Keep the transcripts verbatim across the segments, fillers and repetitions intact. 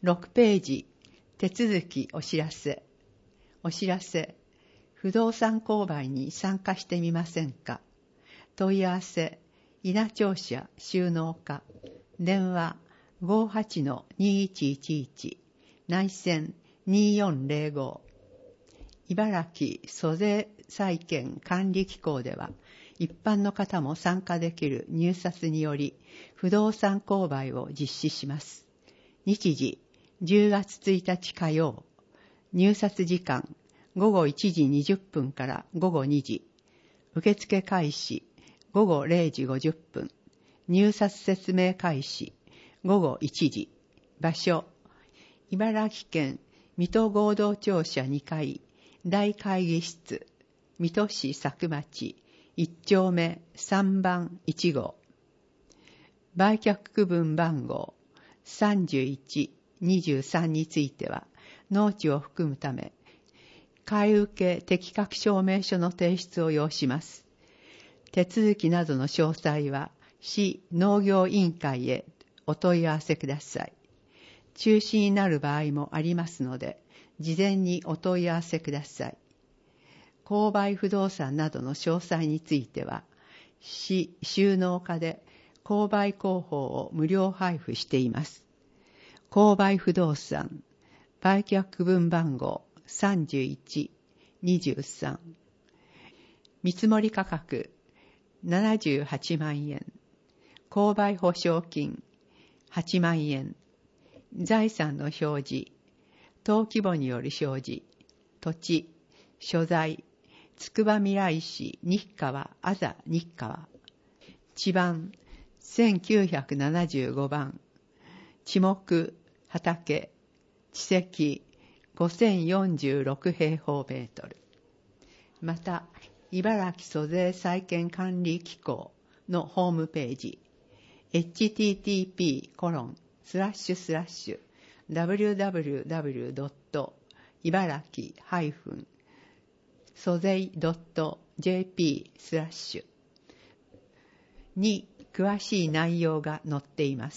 ろくページ、手続きお知らせ。お知らせ。不動産購買に参加してみませんか。問い合わせ。稲庁舎収納課。電話 ごーはちのにーいちいちいち。内線にーよんゼロご。茨城租税債権管理機構では、一般の方も参加できる入札により、不動産購買を実施します。日時、じゅうがつついたち火曜。入札時間、ごごいちじにじゅっぷんからごごにじ。受付開始、ごごれいじごじゅっぷん。入札説明開始、ごごいちじ。場所、茨城県水戸合同庁舎にかい、大会議室、水戸市佐久町、いちちょうめさんばんいちごう。売却区分番号さんじゅういち、にじゅうさんについては、農地を含むため、買受適格証明書の提出を要します。手続きなどの詳細は、市農業委員会へお問い合わせください。中止になる場合もありますので、事前にお問い合わせください。購買不動産などの詳細については、市収納課で購買広報を無料配布しています。購買不動産、売却区分番号さんじゅういち、にじゅうさん。見積もり価格ななじゅうはちまんえん。購買保証金はちまんえん。財産の表示、登記簿による表示、土地、所在、つくばみらい市日川あざ日川。地番せんきゅうひゃくななじゅうごばん。地目、畑、地積ごせんよんじゅうろくへいほうメートル。また、茨城租税債権管理機構のホームページ、エイチティーティーピーコロンスラッシュスラッシュダブリューダブリューダブリュードットいばらき租税ドットジェーピースラッシュに詳しい内容が載っています。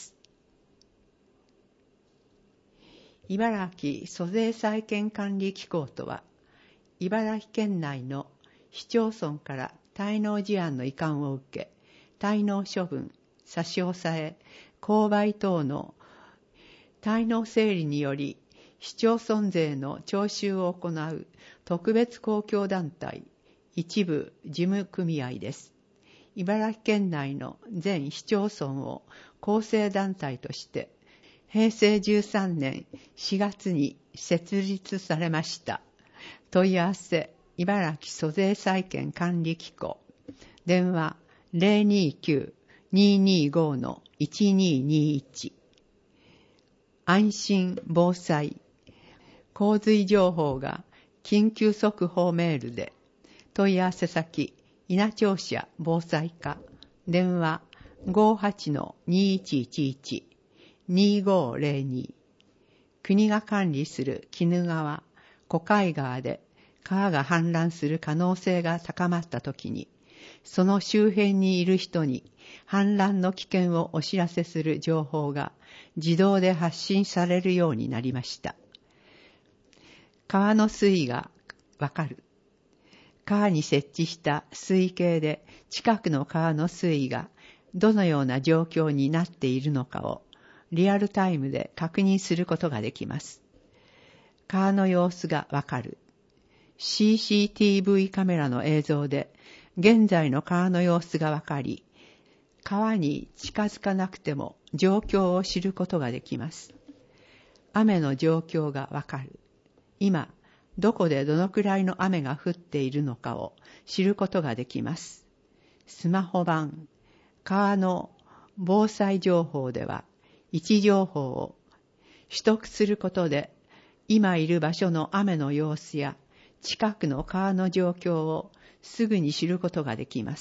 茨城租税債権管理機構とは、茨城県内の市町村から滞納事案の移管を受け、滞納処分、差し押さえ、購買等の滞納整理により、市町村税の徴収を行う特別公共団体、一部事務組合です。茨城県内の全市町村を構成団体として、へいせいじゅうさんねんしがつに設立されました。問い合わせ、茨城租税債権管理機構。電話 ゼロにきゅう にーにーご いちにーにーいち。安心防災。洪水情報が緊急速報メールで、問い合わせ先、稲庁舎防災課。電話 ごーはちのにーいちいちいち。にーごーゼロに。国が管理する鬼怒川、小海川で川が氾濫する可能性が高まったときに、その周辺にいる人に氾濫の危険をお知らせする情報が自動で発信されるようになりました。川の水位がわかる。川に設置した水位計で近くの川の水位がどのような状況になっているのかをリアルタイムで確認することができます。川の様子がわかる。シーシーティーブイ カメラの映像で現在の川の様子がわかり、川に近づかなくても状況を知ることができます。雨の状況がわかる。今、どこでどのくらいの雨が降っているのかを知ることができます。スマホ版、川の防災情報では、位置情報を取得することで、今いる場所の雨の様子や近くの川の状況をすぐに知ることができます。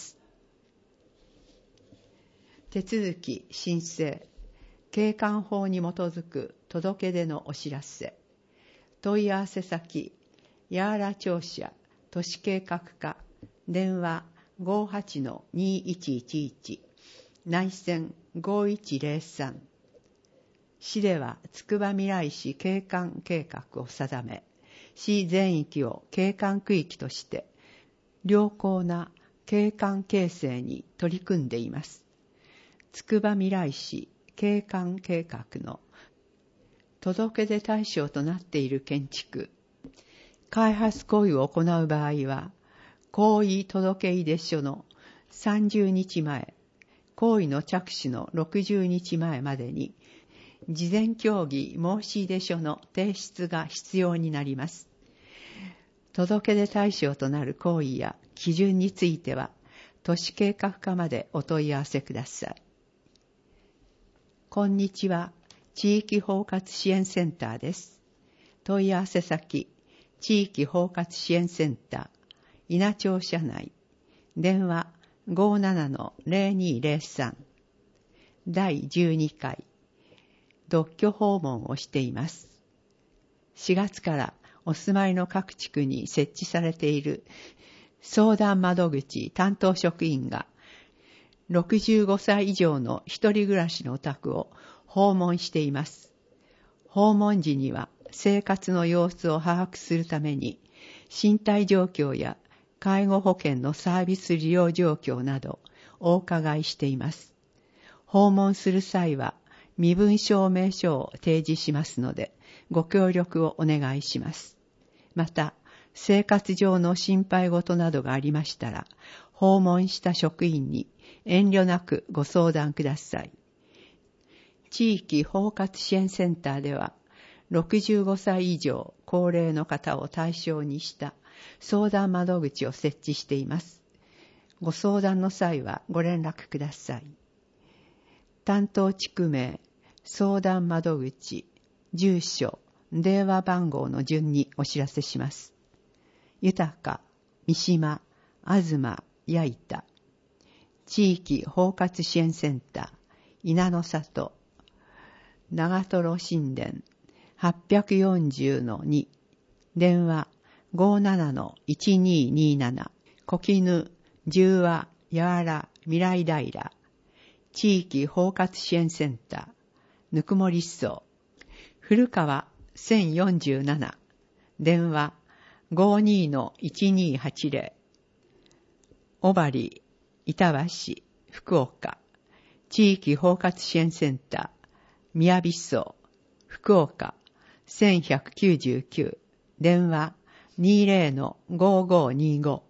手続き申請、景観法に基づく届け出のお知らせ。問い合わせ先、八原庁舎都市計画課。電話 ごーはちのにーいちいちいち。内線ごーいちゼロさん。 市ではつくばみらい市景観計画を定め、市全域を景観区域として、良好な景観形成に取り組んでいます。つくばみらい市景観計画の届け出対象となっている建築、開発行為を行う場合は、行為届出書のさんじゅうにちまえ、行為の着手のろくじゅうにちまえまでに、事前協議申し出書の提出が必要になります。届け出対象となる行為や基準については、都市計画課までお問い合わせください。こんにちは。地域包括支援センターです。問い合わせ先、地域包括支援センター、稲町社内、電話 ごーななのゼロにーゼロさん、だいじゅうにかい、独居訪問をしています。しがつからお住まいの各地区に設置されている相談窓口担当職員がろくじゅうごさい以上の一人暮らしのお宅を訪問しています。訪問時には生活の様子を把握するために身体状況や介護保険のサービス利用状況などお伺いしています。訪問する際は身分証明書を提示しますのでご協力をお願いします。また、生活上の心配事などがありましたら、訪問した職員に遠慮なくご相談ください。地域包括支援センターでは、ろくじゅうごさい以上高齢の方を対象にした相談窓口を設置しています。ご相談の際はご連絡ください。担当地区名、相談窓口、住所、電話番号の順にお知らせします。豊か、三島、東、矢板、地域包括支援センター、稲の里、長瀞神殿、はっぴゃくよんじゅうのに、電話 ごーななのいちにーにーなな、小絹、十和、やわら、未来平、地域包括支援センター、ぬくもり荘、古川せんよんじゅうなな、電話 ごーにーのいちにーはちゼロ、小針、板橋、福岡、地域包括支援センター、宮城荘、福岡せんひゃくきゅうじゅうきゅう、電話 にーゼロのごーごーにーご、